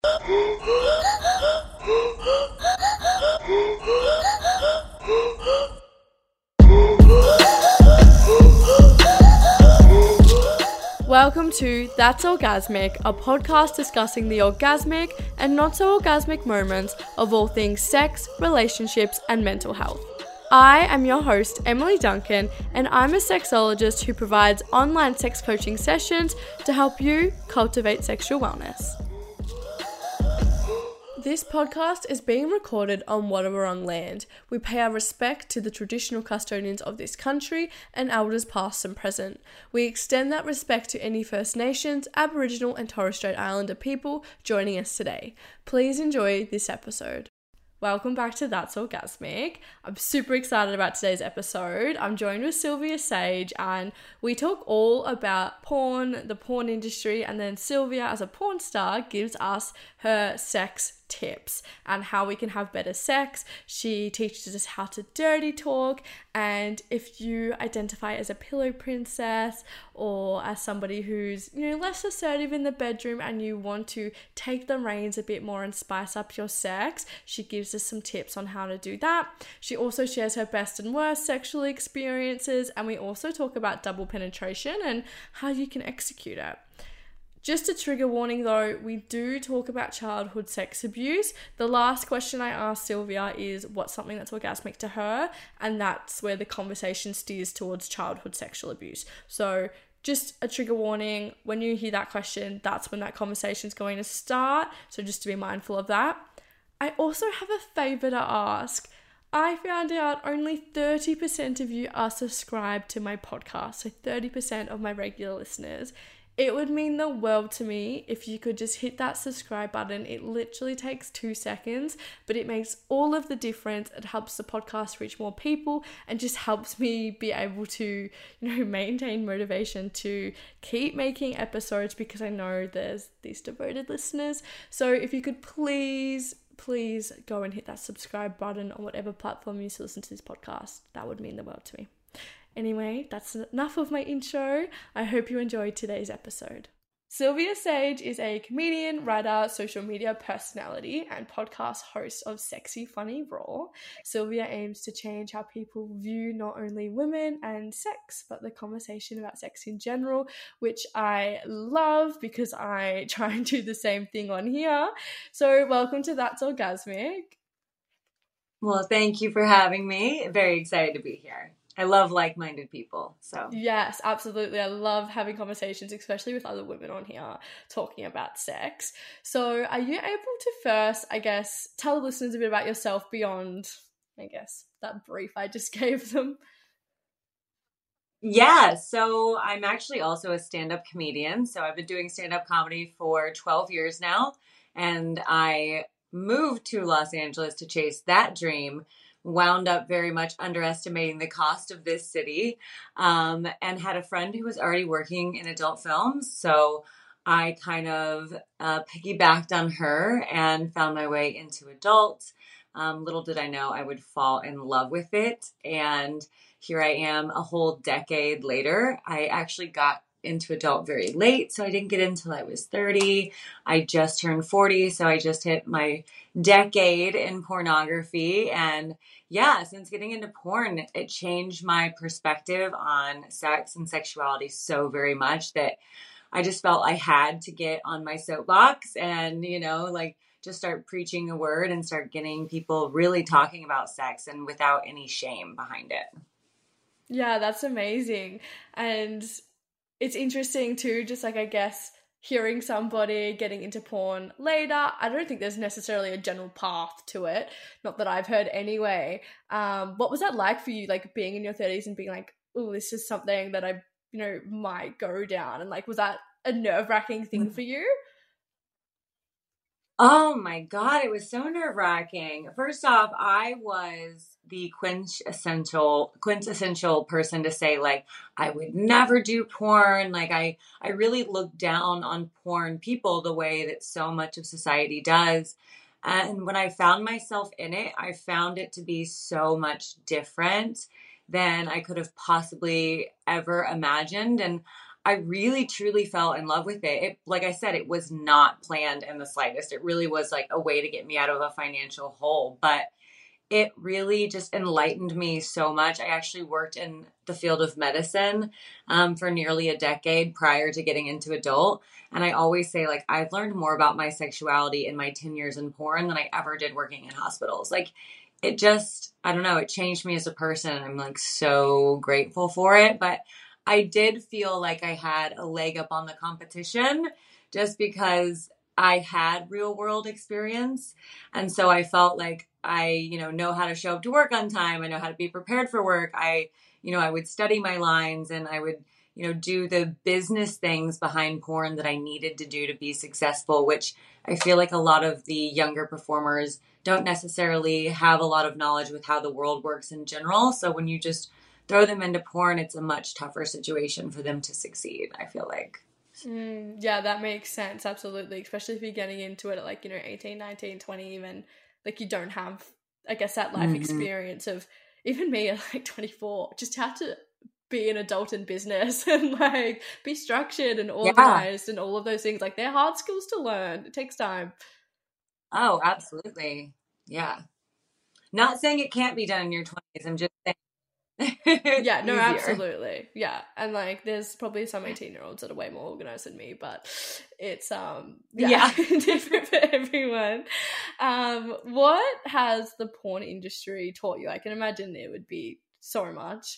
Welcome to That's Orgasmic, a podcast discussing the orgasmic and not so orgasmic moments of all things sex, relationships, and mental health. I am your host, Emily Duncan, and I'm a sexologist who provides online sex coaching sessions to help you cultivate sexual wellness. This podcast is being recorded on Wadawurrung land. We pay our respect to the traditional custodians of this country and elders past and present. We extend that respect to any First Nations, Aboriginal and Torres Strait Islander people joining us today. Please enjoy this episode. Welcome back to That's Orgasmic. I'm super excited about today's episode. I'm joined with Sylvia Sage and we talk all about porn, the porn industry, and then Sylvia as a porn star gives us her sex tips and how we can have better sex. She teaches us how to dirty talk, and if you identify as a pillow princess or as somebody who's, less assertive in the bedroom and you want to take the reins a bit more and spice up your sex, she gives us some tips on how to do that. She also shares her best and worst sexual experiences, and we also talk about double penetration and how you can execute it. Just a trigger warning though, we do talk about childhood sex abuse. The last question I asked Sylvia is what's something that's orgasmic to her, and that's where the conversation steers towards childhood sexual abuse. So just a trigger warning, when you hear that question, that's when that conversation is going to start. So just to be mindful of that. I also have a favour to ask. I found out only 30% of you are subscribed to my podcast, so 30% of my regular listeners. It would mean the world to me if you could just hit that subscribe button. It literally takes 2 seconds, but it makes all of the difference. It helps the podcast reach more people and just helps me be able to, maintain motivation to keep making episodes because I know there's these devoted listeners. So if you could please go and hit that subscribe button on whatever platform you listen to this podcast. That would mean the world to me. Anyway, that's enough of my intro. I hope you enjoyed today's episode. Sylvia Sage is a comedian, writer, social media personality, and podcast host of Sexy Funny Raw. Sylvia aims to change how people view not only women and sex, but the conversation about sex in general, which I love because I try and do the same thing on here. So welcome to That's Orgasmic. Well, thank you for having me. Very excited to be here. I love like-minded people, so. Yes, absolutely. I love having conversations, especially with other women on here, talking about sex. So are you able to first, tell the listeners a bit about yourself beyond, that brief I just gave them? Yeah, so I'm actually also a stand-up comedian. So I've been doing stand-up comedy for 12 years now, and I moved to Los Angeles to chase that dream. Wound up very much underestimating the cost of this city, and had a friend who was already working in adult films. So I kind of piggybacked on her and found my way into adult. Little did I know I would fall in love with it. And here I am a whole decade later. I actually got into adult very late, so I didn't get in until I was 30. I just turned 40, so I just hit my decade in pornography. And yeah, since getting into porn, it changed my perspective on sex and sexuality so very much that I just felt I had to get on my soapbox and, just start preaching a word and start getting people really talking about sex and without any shame behind it. Yeah, that's amazing. And it's interesting too, just hearing somebody getting into porn later. I don't think there's necessarily a general path to it. Not that I've heard anyway. What was that like for you, being in your 30s and being like, oh, this is something that I, might go down? And was that a nerve-wracking thing for you? Oh my God, it was so nerve-wracking. First off, I was the quintessential person to say, I would never do porn. I really looked down on porn people the way that so much of society does. And when I found myself in it, I found it to be so much different than I could have possibly ever imagined. And I really truly fell in love with it. Like I said, it was not planned in the slightest. It really was like a way to get me out of a financial hole, but it really just enlightened me so much. I actually worked in the field of medicine for nearly a decade prior to getting into adult. And I always say, like, I've learned more about my sexuality in my 10 years in porn than I ever did working in hospitals. Like, it just, I don't know, it changed me as a person. I'm like so grateful for it. But I did feel like I had a leg up on the competition just because I had real world experience. And so I felt like I, know how to show up to work on time. I know how to be prepared for work. I would study my lines and I would, do the business things behind porn that I needed to do to be successful, which I feel like a lot of the younger performers don't necessarily have a lot of knowledge with how the world works in general. So when you just throw them into porn, it's a much tougher situation for them to succeed, I feel like. Yeah, that makes sense. Absolutely. Especially if you're getting into it at 18, 19, 20 even. Like you don't have, I guess, that life experience of even me at 24, just have to be an adult in business and be structured and organized and all of those things. Like they're hard skills to learn. It takes time. Oh, absolutely. Yeah. Not saying it can't be done in your 20s. I'm just saying yeah, no, easier. Absolutely. Yeah. And there's probably some 18-year-olds that are way more organized than me, but it's different for everyone. What has the porn industry taught you? I can imagine it would be so much.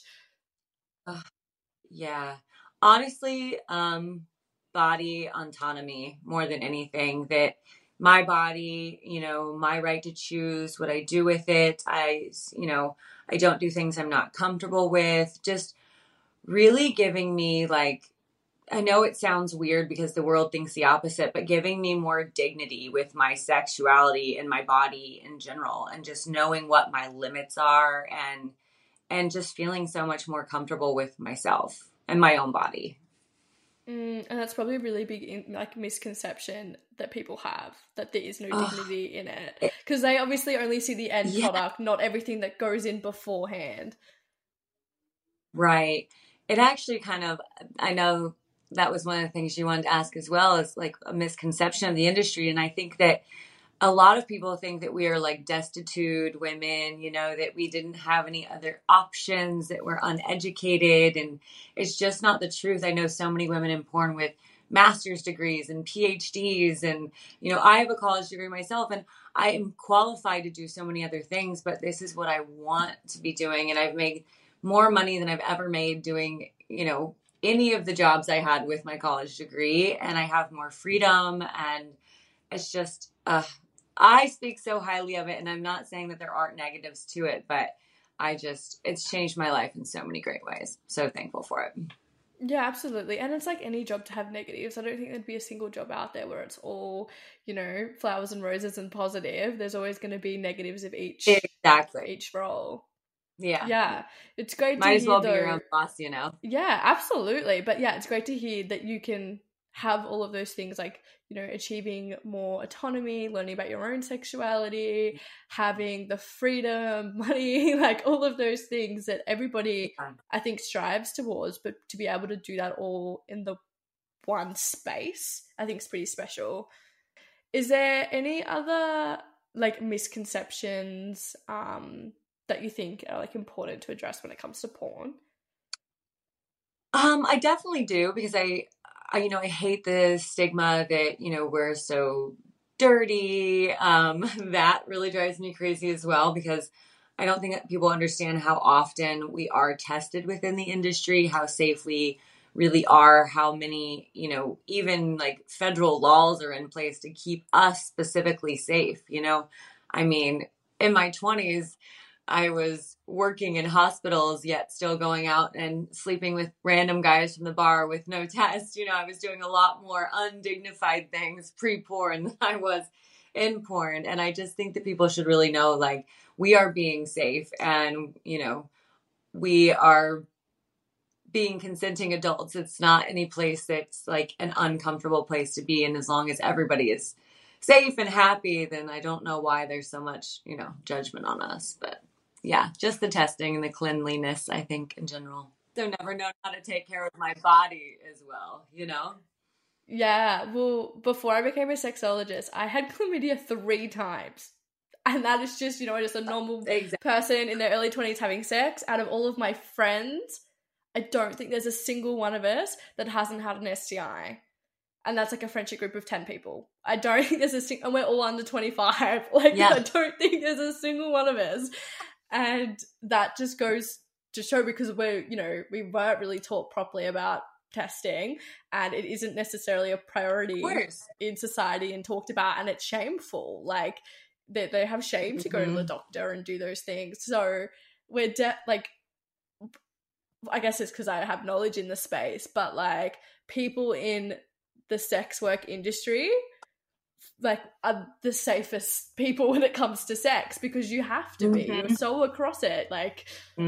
Yeah. Honestly, body autonomy more than anything. That my body, my right to choose what I do with it. I don't do things I'm not comfortable with. Just really giving me I know it sounds weird because the world thinks the opposite, but giving me more dignity with my sexuality and my body in general, and just knowing what my limits are, and just feeling so much more comfortable with myself and my own body. And that's probably a really big misconception that people have, that there is no dignity in it, because they obviously only see the end product, not everything that goes in beforehand. Right. It actually I know that was one of the things you wanted to ask as well, is like a misconception of the industry. And I think that a lot of people think that we are like destitute women, that we didn't have any other options, that we're uneducated. And it's just not the truth. I know so many women in porn with master's degrees and PhDs. And, I have a college degree myself and I am qualified to do so many other things, but this is what I want to be doing. And I've made more money than I've ever made doing, any of the jobs I had with my college degree. And I have more freedom, and it's just, I speak so highly of it, and I'm not saying that there aren't negatives to it, but it's changed my life in so many great ways. So thankful for it. Yeah, absolutely. And it's like any job to have negatives. I don't think there'd be a single job out there where it's all, flowers and roses and positive. There's always going to be negatives of each role. Yeah. Yeah. It's great Might as well be your own boss, Yeah, absolutely. But yeah, it's great to hear that you can have all of those things, achieving more autonomy, learning about your own sexuality, having the freedom, money, all of those things that everybody, I think, strives towards. But to be able to do that all in the one space, I think is pretty special. Is there any other misconceptions that you think are important to address when it comes to porn? I definitely do, because I hate the stigma that, we're so dirty. That really drives me crazy as well, because I don't think that people understand how often we are tested within the industry, how safe we really are, how many, even federal laws are in place to keep us specifically safe. I mean, in my 20s, I was working in hospitals, yet still going out and sleeping with random guys from the bar with no test. I was doing a lot more undignified things pre-porn than I was in porn. And I just think that people should really know, we are being safe, and, we are being consenting adults. It's not any place that's an uncomfortable place to be. And as long as everybody is safe and happy, then I don't know why there's so much, judgment on us. But yeah, just the testing and the cleanliness, I think, in general. never known how to take care of my body as well, you know? Yeah, well, before I became a sexologist, I had chlamydia 3 times. And that is just, just a normal Exactly. person in their early 20s having sex. Out of all of my friends, I don't think there's a single one of us that hasn't had an STI. And that's like a friendship group of 10 people. I don't think there's and we're all under 25. Like, Yeah. I don't think there's a single one of us. And that just goes to show, because we weren't really taught properly about testing, and it isn't necessarily a priority in society and talked about, and it's shameful. Like, they have shame to go to the doctor and do those things. So we're like, I guess it's because I have knowledge in the space, but like, people in the sex work industry like are the safest people when it comes to sex, because you have to be. You're so across it, like.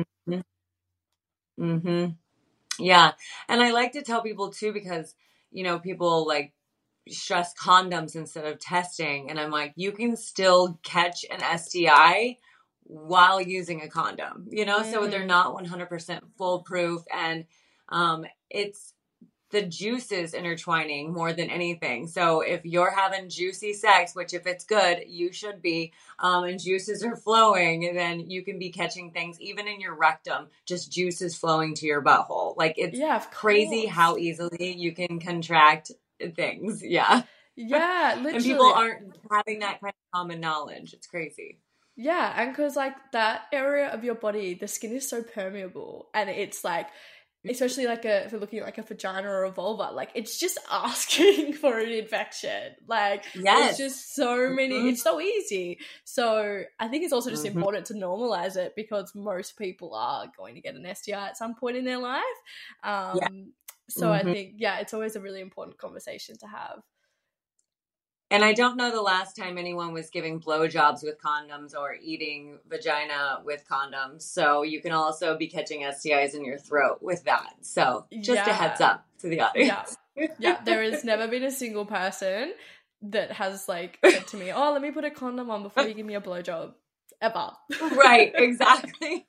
Yeah, and I like to tell people too, because people like stress condoms instead of testing, and I'm like, you can still catch an STI while using a condom, so they're not 100% foolproof, and it's the juices intertwining more than anything. So if you're having juicy sex, which if it's good, you should be, and juices are flowing, then you can be catching things even in your rectum, just juices flowing to your butthole. Like, it's crazy how easily you can contract things. Yeah. Yeah, literally. And people aren't having that kind of common knowledge. It's crazy. Yeah, and because like that area of your body, the skin is so permeable, and it's like, especially like if we're looking at like a vagina or a vulva, like it's just asking for an infection. Like, it's just so many, it's so easy. So I think it's also just important to normalize it, because most people are going to get an STI at some point in their life. So I think, it's always a really important conversation to have. And I don't know the last time anyone was giving blowjobs with condoms or eating vagina with condoms. So you can also be catching STIs in your throat with that. So just a heads up to the audience. Yeah, there has never been a single person that has like said to me, "Oh, let me put a condom on before you give me a blowjob," ever. Right, exactly.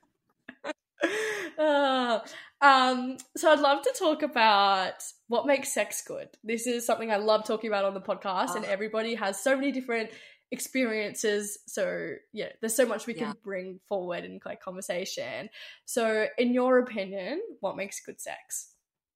So I'd love to talk about what makes sex good. This is something I love talking about on the podcast, and everybody has so many different experiences. So yeah, there's so much we can bring forward in like conversation. So in your opinion, what makes good sex?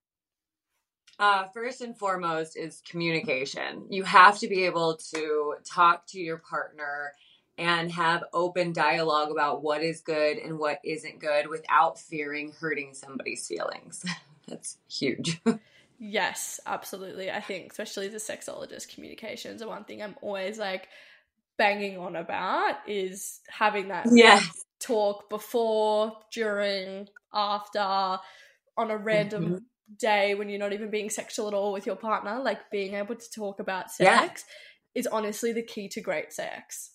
First and foremost is communication. You have to be able to talk to your partner and have open dialogue about what is good and what isn't good without fearing hurting somebody's feelings. That's huge. Yes, absolutely. I think especially as a sexologist, communications are one thing I'm always like banging on about, is having that talk before, during, after, on a random day when you're not even being sexual at all with your partner. Like, being able to talk about sex is honestly the key to great sex.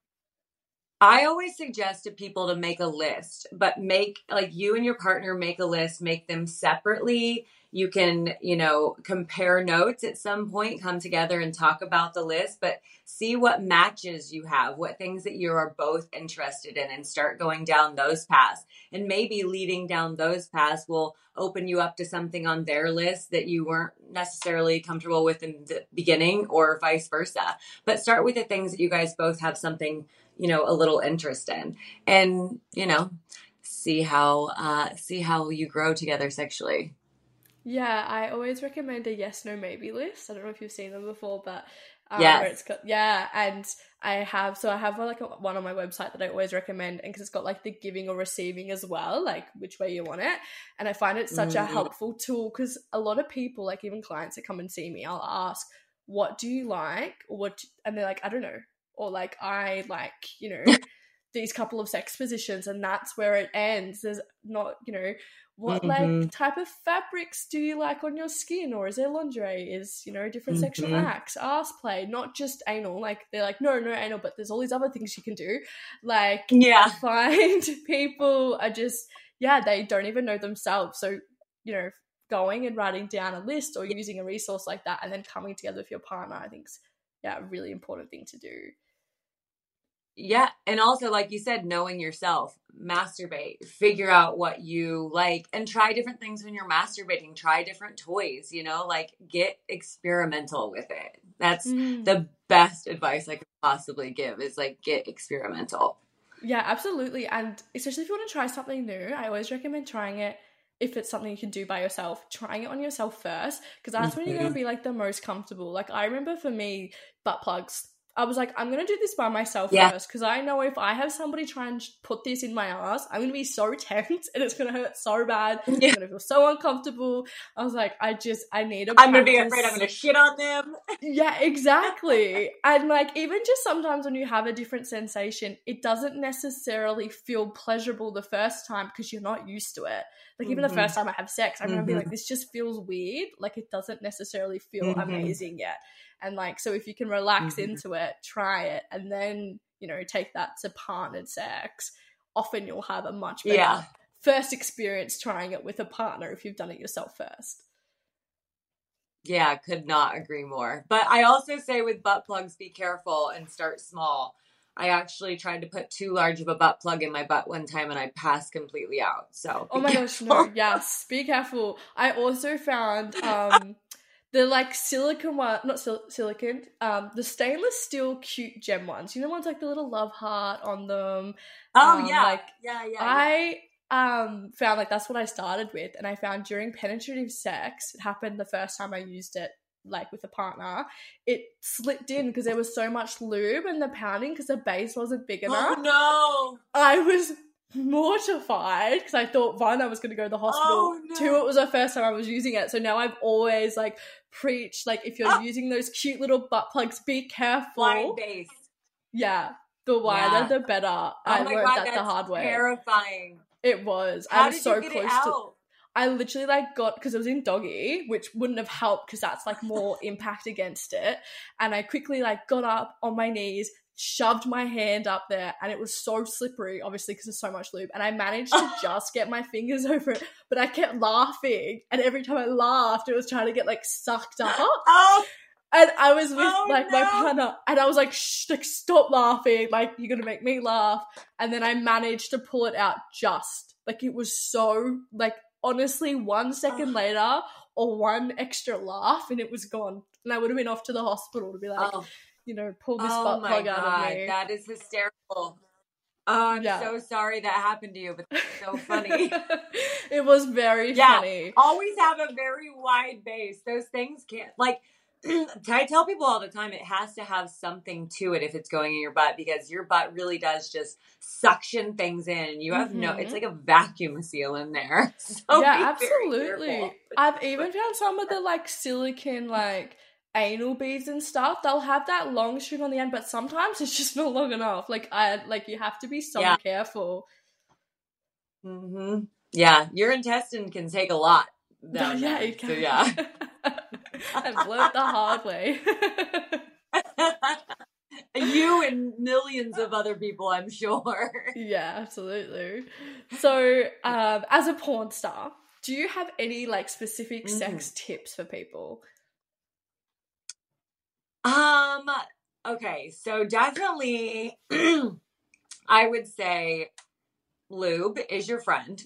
I always suggest to people to make a list, but make, like, you and your partner make a list, make them separately. You can, compare notes at some point, come together and talk about the list, but see what matches you have, what things that you are both interested in, and start going down those paths. And maybe leading down those paths will open you up to something on their list that you weren't necessarily comfortable with in the beginning, or vice versa. But start with the things that you guys both have something, a little interest in, and, see how you grow together sexually. Yeah, I always recommend a yes, no, maybe list. I don't know if you've seen them before, but yes. And I have like one on my website that I always recommend, and because it's got like the giving or receiving as well, like which way you want it. And I find it such a helpful tool, because a lot of people, like even clients that come and see me, I'll ask, what do you like? And they're like, I don't know. Or like, I like, these couple of sex positions, and that's where it ends. There's not, what like type of fabrics do you like on your skin, or is there lingerie, is different sexual acts, arse play, not just anal. Like, they're like, no anal, but there's all these other things you can do. Like, I find people are just they don't even know themselves. So going and writing down a list or using a resource like that, and then coming together with your partner, I think is a really important thing to do. Yeah. And also, like you said, knowing yourself, masturbate, figure out what you like, and try different things when you're masturbating. Try different toys, like get experimental with it. That's Mm. the best advice I could possibly give is like get experimental. Yeah, absolutely. And especially if you want to try something new, I always recommend trying it if it's something you can do by yourself, trying it on yourself first, because that's when you're going to Mhm. be like the most comfortable. Like, I remember for me, butt plugs, I was like, I'm going to do this by myself Yeah. first, because I know if I have somebody try and put this in my ass, I'm going to be so tense and it's going to hurt so bad. I'm Yeah. going to feel so uncomfortable. I was like, I need to I'm going to be practice. afraid I'm going to shit on them. Yeah, exactly. And like, even just sometimes when you have a different sensation, it doesn't necessarily feel pleasurable the first time because you're not used to it. Like, even the Mhm. first time I have sex, I'm gonna be like, Mhm. this just feels weird. Like, it doesn't necessarily feel Mhm. amazing yet. And like, so if you can relax Mhm. into it, try it, and then, take that to partnered sex, often you'll have a much better Yeah. first experience trying it with a partner if you've done it yourself first. Yeah, could not agree more. But I also say with butt plugs, be careful and start small. I actually tried to put too large of a butt plug in my butt one time and I passed completely out. So Oh be my gosh, careful. no, yes, be careful. I also found the like silicone one, not silicone, the stainless steel cute gem ones. You know, ones like the little love heart on them. Oh yeah. Like Yeah. I found like that's what I started with, and I found during penetrative sex, it happened the first time I used it like with a partner, it slipped in because there was so much lube and the pounding because the base wasn't big enough. Oh no. I was mortified because I thought, one, I was going to go to the hospital. Oh no. Two, it was the first time I was using it. So now I've always like preached, like, if you're using those cute little butt plugs, be careful. Wide base. Yeah, the wider the better. Oh I my learned God, that the that's hard way. terrifying. It was. I How was did so you get it close to. out? I literally like got, because it was in doggy, which wouldn't have helped because that's like more impact against it. And I quickly like got up on my knees, shoved my hand up there, and it was so slippery, obviously because there's so much lube. And I managed to just get my fingers over it, but I kept laughing, and every time I laughed, it was trying to get like sucked up. Oh. And I was with no. my partner, and I was like, shh, like, stop laughing, like, you're gonna make me laugh. And then I managed to pull it out just. Like, it was so, like, honestly, 1 second later, or one extra laugh, and it was gone. And I would have been off to the hospital to be like, pull this butt plug out of me. That is hysterical. Oh, I'm so sorry that happened to you, but that's so funny. It was very funny. Always have a very wide base. Those things can't, like, I tell people all the time, it has to have something to it if it's going in your butt, because your butt really does just suction things in, and you have it's like a vacuum seal in there. So yeah, absolutely. I've even found some of the like silicone like anal beads and stuff, they'll have that long string on the end, but sometimes it's just not long enough. Like you have to be so careful. Mm-hmm. Yeah, your intestine can take a lot. Yeah, it can. So yeah. I've learned the hard way. You and millions of other people, I'm sure. Yeah, absolutely. So, as a porn star, do you have any like specific sex tips for people? Okay, so definitely I would say lube is your friend.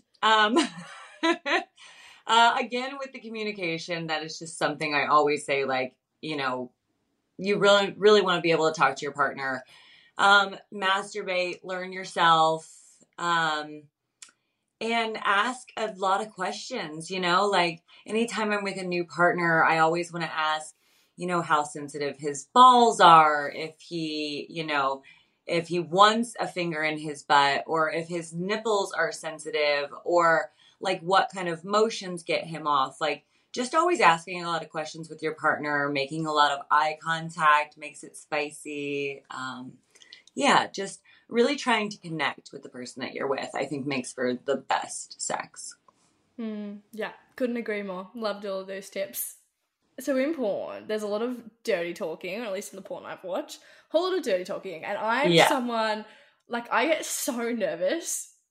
Again, with the communication, that is just something I always say, like, you really, really want to be able to talk to your partner. Masturbate, learn yourself, and ask a lot of questions, like anytime I'm with a new partner, I always want to ask, how sensitive his balls are, if he wants a finger in his butt, or if his nipples are sensitive, or like what kind of motions get him off. Like, just always asking a lot of questions with your partner, making a lot of eye contact makes it spicy. Just really trying to connect with the person that you're with, I think makes for the best sex. Yeah, couldn't agree more. Loved all of those tips. So in porn, there's a lot of dirty talking, or at least in the porn I've watched, a whole lot of dirty talking. And I'm someone, like, I get so nervous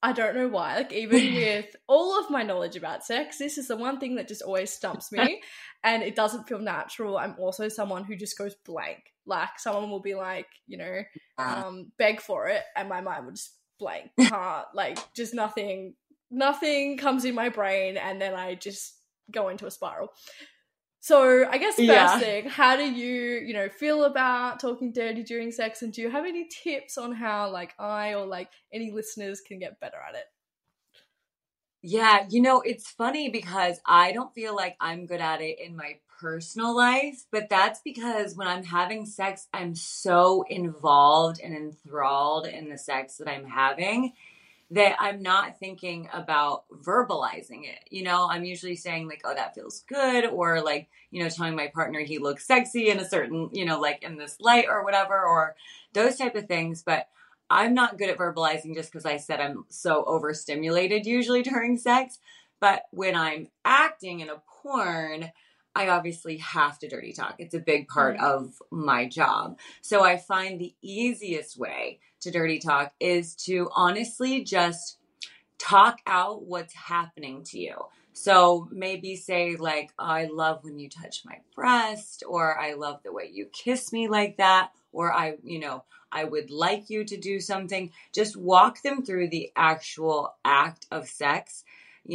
I don't know why. Like, even with all of my knowledge about sex, this is the one thing that just always stumps me, and it doesn't feel natural. I'm also someone who just goes blank. Like, someone will be like, beg for it, and my mind will just blank. Like, just nothing comes in my brain, and then I just go into a spiral. So I guess first thing, how do you, feel about talking dirty during sex, and do you have any tips on how I or any listeners can get better at it? Yeah, it's funny because I don't feel like I'm good at it in my personal life, but that's because when I'm having sex, I'm so involved and enthralled in the sex that I'm having that I'm not thinking about verbalizing it. I'm usually saying like, oh, that feels good. Or like, telling my partner he looks sexy in a certain, like in this light or whatever, or those type of things. But I'm not good at verbalizing just because I said I'm so overstimulated usually during sex. But when I'm acting in a porn, I obviously have to dirty talk. It's a big part of my job. So I find the easiest way to dirty talk is to honestly just talk out what's happening to you. So maybe say like, oh, I love when you touch my breast, or I love the way you kiss me like that, or I would like you to do something. Just walk them through the actual act of sex,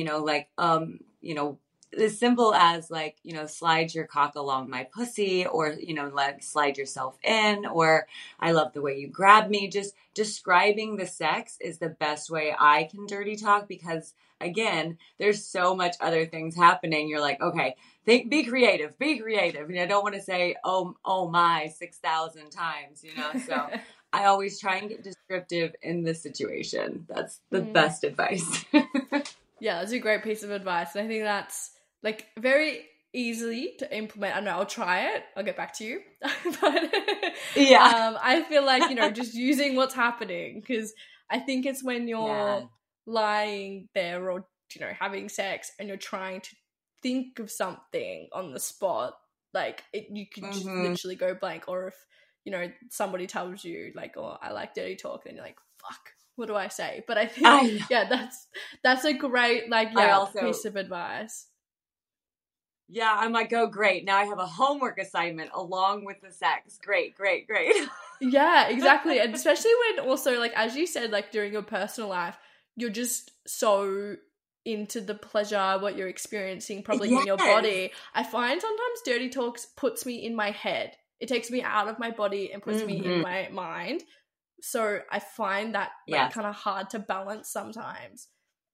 as simple as like, slide your cock along my pussy, or, like slide yourself in, or I love the way you grab me. Just describing the sex is the best way I can dirty talk, because again, there's so much other things happening. You're like, okay, be creative. And I don't want to say, oh my 6,000 times, so I always try and get descriptive in this situation. That's the best advice. Yeah, that's a great piece of advice. And I think that's like very easily to implement. I don't know, I'll try it. I'll get back to you. But I feel like, just using what's happening, because I think it's when you're lying there or, having sex and you're trying to think of something on the spot, like you can just literally go blank. Or if, somebody tells you like, oh, I like dirty talk, then you're like, fuck, what do I say? But I think, that's a great, piece of advice. Yeah, I'm like, oh, great. Now I have a homework assignment along with the sex. Great. Yeah, exactly. And especially when also, like, as you said, like during your personal life, you're just so into the pleasure, what you're experiencing probably in your body. I find sometimes dirty talks puts me in my head. It takes me out of my body and puts me in my mind. So I find that kind of hard to balance sometimes.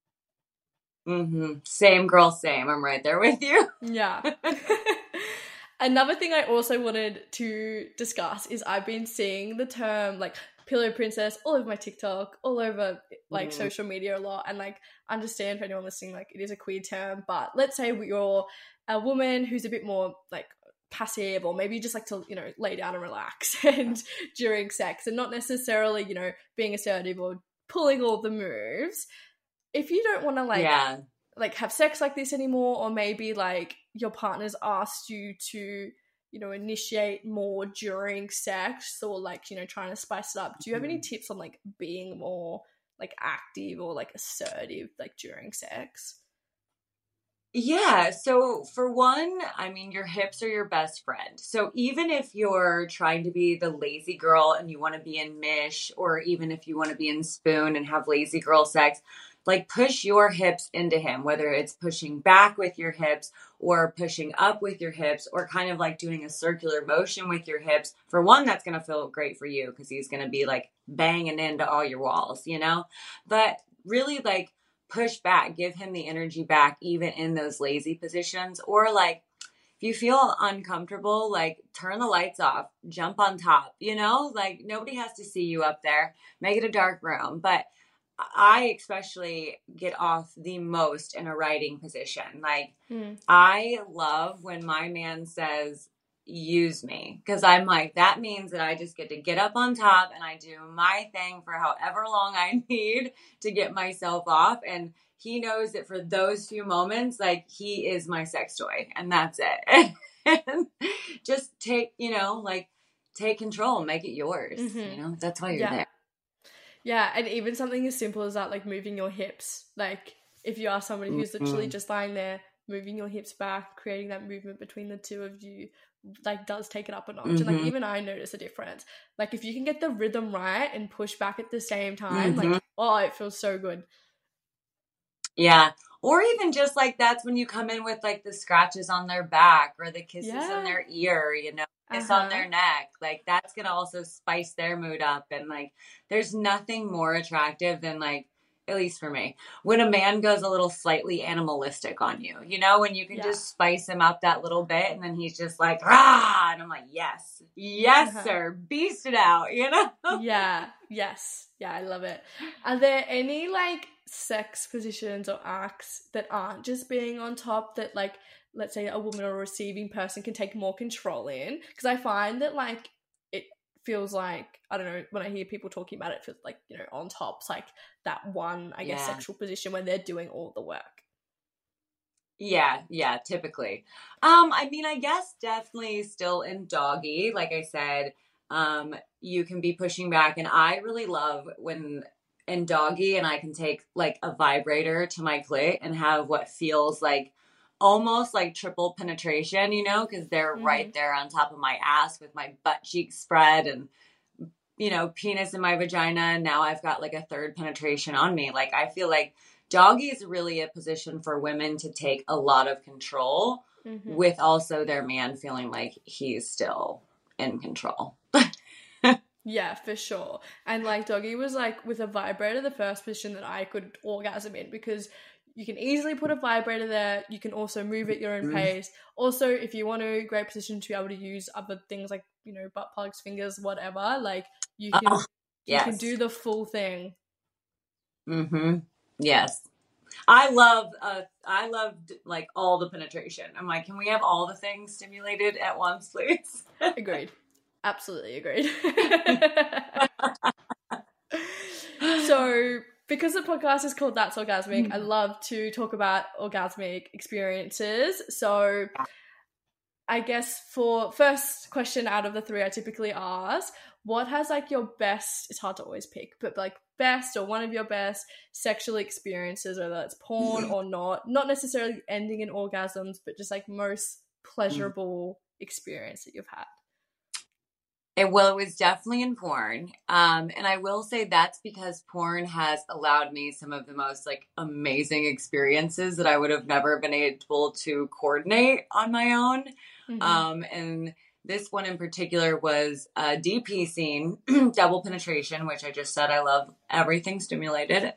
Same girl, same. I'm right there with you. Yeah. Another thing I also wanted to discuss is I've been seeing the term like pillow princess all over my TikTok, all over like social media a lot. And like, understand for anyone listening, like it is a queer term, but let's say you're a woman who's a bit more like passive, or maybe you just like to, lay down and relax and during sex, and not necessarily, being assertive or pulling all the moves. If you don't want to like have sex like this anymore, or maybe like your partner's asked you to, initiate more during sex, or like, trying to spice it up, do you have any tips on like being more like active or like assertive like during sex? Yeah. So for one, I mean, your hips are your best friend. So even if you're trying to be the lazy girl and you want to be in Mish, or even if you want to be in Spoon and have lazy girl sex, like push your hips into him, whether it's pushing back with your hips or pushing up with your hips, or kind of like doing a circular motion with your hips. For one, that's going to feel great for you because he's going to be like banging into all your walls, but really like push back, give him the energy back, even in those lazy positions. Or like, if you feel uncomfortable, like turn the lights off, jump on top, like nobody has to see you up there, make it a dark room. But I especially get off the most in a riding position. Like I love when my man says, use me, because I'm like, that means that I just get to get up on top and I do my thing for however long I need to get myself off. And he knows that for those few moments, like he is my sex toy, and that's it. And just take, take control, make it yours. That's why you're there. Yeah, and even something as simple as that, like moving your hips. Like if you are somebody who's literally Mhm. just lying there, moving your hips back, creating that movement between the two of you, like does take it up a notch. And like Mhm. even I notice a difference. Like if you can get the rhythm right and push back at the same time, Mhm. like oh, it feels so good. Yeah. Or even just like that's when you come in with like the scratches on their back or the kisses in Yeah. their ear, kiss on Uh-huh. their neck. Like that's going to also spice their mood up. And like there's nothing more attractive than like, at least for me, when a man goes a little slightly animalistic on you, when you can Yeah. just spice him up that little bit and then he's just like, rah. And I'm like, yes, yes, Uh-huh. sir. Beast it out. Yeah, yes. Yeah, I love it. Are there any like sex positions or acts that aren't just being on top that like let's say a woman or a receiving person can take more control in? Because I find that like it feels like I don't know, when I hear people talking about it, it feels like, on top's like that one, I guess, Yeah. sexual position when they're doing all the work. Yeah, typically. I mean, I guess definitely still in doggy, like I said, you can be pushing back and I really love when in doggy and I can take like a vibrator to my clit and have what feels like almost like triple penetration, because they're Mm-hmm. right there on top of my ass with my butt cheeks spread and penis in my vagina. And now I've got like a third penetration on me. Like, I feel like doggy is really a position for women to take a lot of control Mm-hmm. with also their man feeling like he's still in control. Yeah, for sure. And like doggy was like with a vibrator, the first position that I could orgasm in because you can easily put a vibrator there. You can also move at your own pace. Also, if you want a great position to be able to use other things like, butt plugs, fingers, whatever, like you Oh, can yes. do the full thing. Mm-hmm. Yes. I love like all the penetration. I'm like, can we have all the things stimulated at once, please? Agreed. Absolutely agreed. So, because the podcast is called That's Orgasmic, I love to talk about orgasmic experiences. So, I guess for first question out of the three I typically ask, what has like your best, it's hard to always pick, but like best or one of your best sexual experiences, whether it's porn or not necessarily ending in orgasms, but just like most pleasurable experience that you've had? It was definitely in porn. And I will say that's because porn has allowed me some of the most like amazing experiences that I would have never been able to coordinate on my own. Mm-hmm. And this one in particular was a DP scene, double penetration, which I just said I love everything stimulated.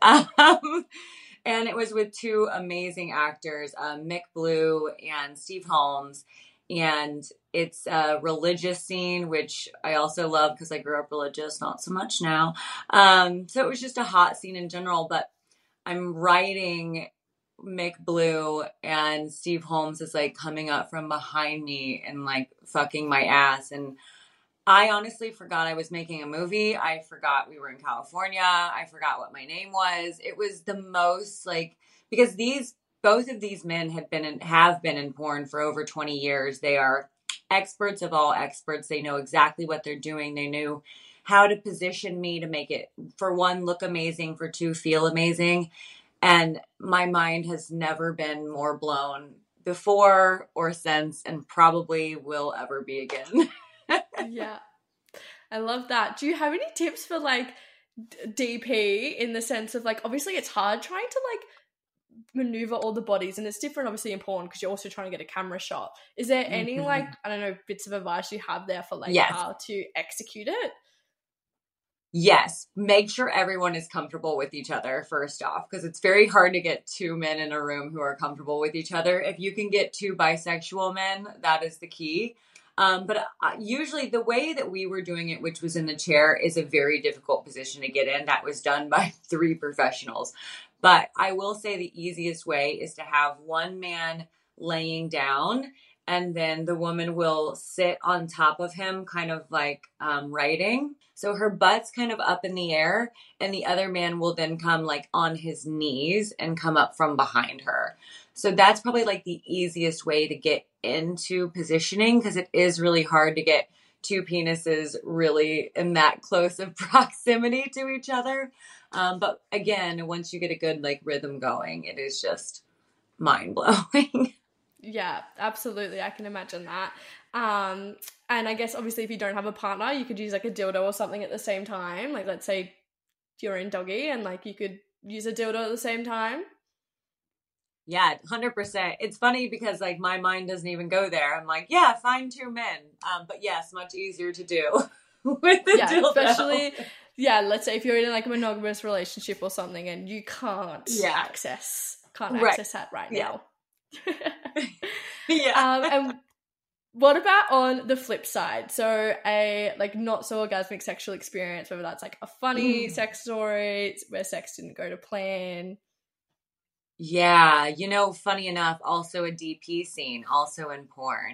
And it was with two amazing actors, Mick Blue and Steve Holmes. And it's a religious scene, which I also love because I grew up religious, not so much now. So it was just a hot scene in general, but I'm writing Mick Blue and Steve Holmes is like coming up from behind me and like fucking my ass. And I honestly forgot I was making a movie. I forgot we were in California. I forgot what my name was. It was the most like because both of these men have been in porn for over 20 years. They are experts of all experts. They know exactly what they're doing. They knew how to position me to make it for one look amazing, for two feel amazing. And my mind has never been more blown before or since and probably will ever be again. Yeah, I love that. Do you have any tips for like DP in the sense of like, obviously it's hard trying to like maneuver all the bodies and it's different obviously in porn because you're also trying to get a camera shot. Is there any like, I don't know, bits of advice you have there for like Yes. how to execute it? Yes, make sure everyone is comfortable with each other first off, because it's very hard to get two men in a room who are comfortable with each other. If you can get two bisexual men, that is the key. But usually the way that we were doing it, which was in the chair, is a very difficult position to get in. That was done by three professionals. But I will say the easiest way is to have one man laying down and then the woman will sit on top of him, kind of like writing. So her butt's kind of up in the air, and the other man will then come like on his knees and come up from behind her. So that's probably like the easiest way to get into positioning because it is really hard to get two penises really in that close of proximity to each other. But again, once you get a good like rhythm going, it is just mind blowing. Yeah, absolutely. I can imagine that. And I guess obviously if you don't have a partner, you could use like a dildo or something at the same time. Like let's say you're in doggy and like you could use a dildo at the same time. Yeah, 100%. It's funny because like my mind doesn't even go there. I'm like, yeah, find two men. But yes, much easier to do with the Yeah, dildo. especially, yeah, let's say if you're in like a monogamous relationship or something and you can't Yeah. access Right. that right Yeah. now. Yeah. And what about on the flip side? So a like not so orgasmic sexual experience, whether that's like a funny sex story where sex didn't go to plan. Yeah, funny enough, also a DP scene, also in porn.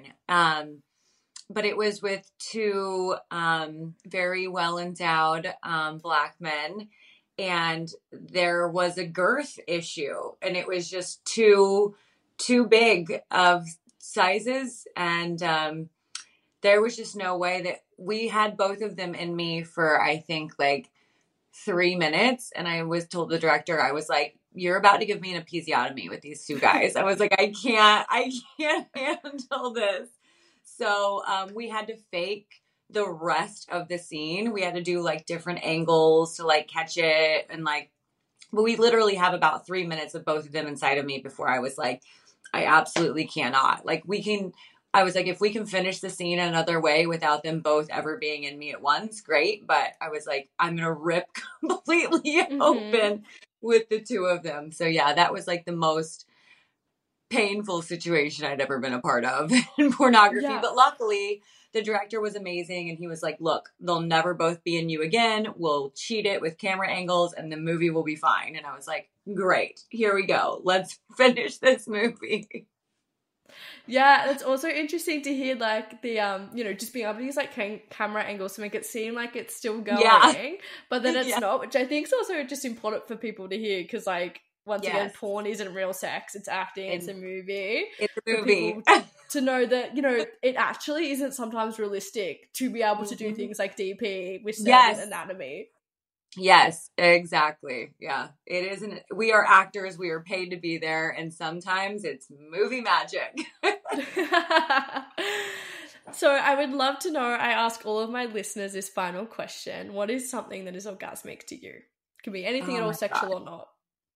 But it was with two very well endowed Black men, and there was a girth issue, and it was just too big of sizes, and there was just no way that we had both of them in me for I think like 3 minutes, and I was told the director, I was like, you're about to give me an episiotomy with these two guys. I was like, I can't handle this. So we had to fake the rest of the scene. We had to do like different angles to like catch it, and like, but we literally have about 3 minutes of both of them inside of me before I was like, I absolutely cannot. Like I was like, if we can finish the scene another way without them both ever being in me at once, great. But I was like, I'm going to rip completely open with the two of them. So yeah, that was like the most painful situation I'd ever been a part of in pornography. Yeah. But luckily, the director was amazing, and he was like, look, they'll never both be in you again. We'll cheat it with camera angles and the movie will be fine. And I was like, great, here we go. Let's finish this movie. Yeah, it's also interesting to hear like the just being able to use like camera angles to make it seem like it's still going, but then it's not, which I think is also just important for people to hear because like once again, porn isn't real sex; it's acting. It's a movie. It's a movie. For people to know that it actually isn't sometimes realistic to be able to do things like DP with certain anatomy. Yes, exactly. Yeah, it isn't. We are actors. We are paid to be there, and sometimes it's movie magic. So I would love to know, I ask all of my listeners this final question. What is something that is orgasmic to you? It can be anything at all, sexual or not.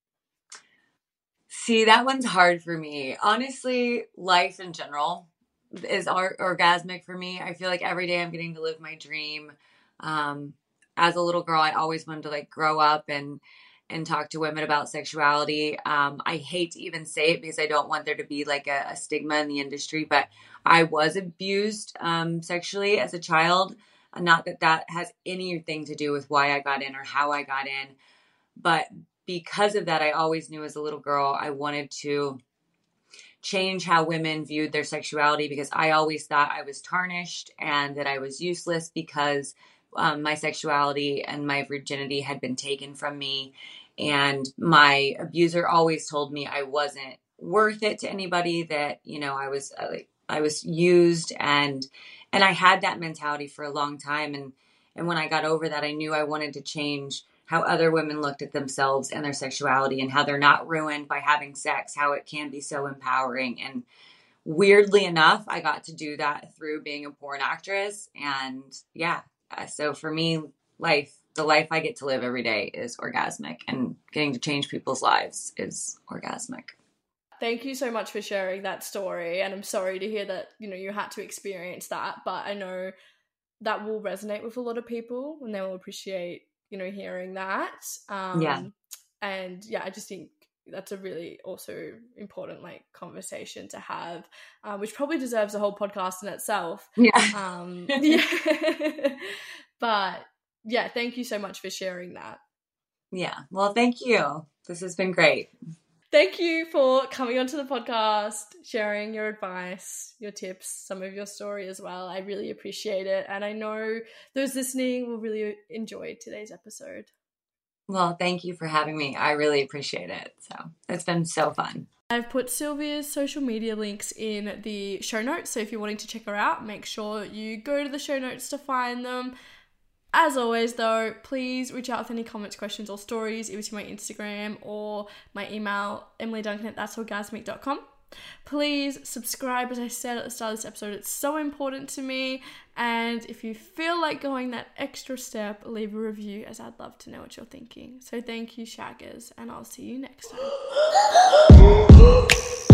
See, that one's hard for me. Honestly, life in general is orgasmic for me. I feel like every day I'm getting to live my dream. As a little girl, I always wanted to like grow up and talk to women about sexuality. I hate to even say it because I don't want there to be like a stigma in the industry, but I was abused sexually as a child. Not that has anything to do with why I got in or how I got in, but because of that, I always knew as a little girl, I wanted to change how women viewed their sexuality because I always thought I was tarnished and that I was useless because my sexuality and my virginity had been taken from me. And my abuser always told me I wasn't worth it to anybody, that, I was used, and I had that mentality for a long time. And when I got over that, I knew I wanted to change how other women looked at themselves and their sexuality and how they're not ruined by having sex, how it can be so empowering. And weirdly enough, I got to do that through being a porn actress. And yeah, so for me, the life I get to live every day is orgasmic, and getting to change people's lives is orgasmic. Thank you so much for sharing that story. And I'm sorry to hear that, you had to experience that, but I know that will resonate with a lot of people and they will appreciate, hearing that. And yeah, I just think that's a really also important conversation to have, which probably deserves a whole podcast in itself. But yeah, thank you so much for sharing that. Yeah, well, thank you. This has been great. Thank you for coming onto the podcast, sharing your advice, your tips, some of your story as well. I really appreciate it. And I know those listening will really enjoy today's episode. Well, thank you for having me. I really appreciate it. So it's been so fun. I've put Sylvia's social media links in the show notes, so if you're wanting to check her out, make sure you go to the show notes to find them. As always though, please reach out with any comments, questions or stories, either to my Instagram or my email, emilyduncan@that'sorgasmic.com. Please subscribe, as I said at the start of this episode, it's so important to me, and if you feel like going that extra step, leave a review, as I'd love to know what you're thinking. So thank you, shaggers, and I'll see you next time.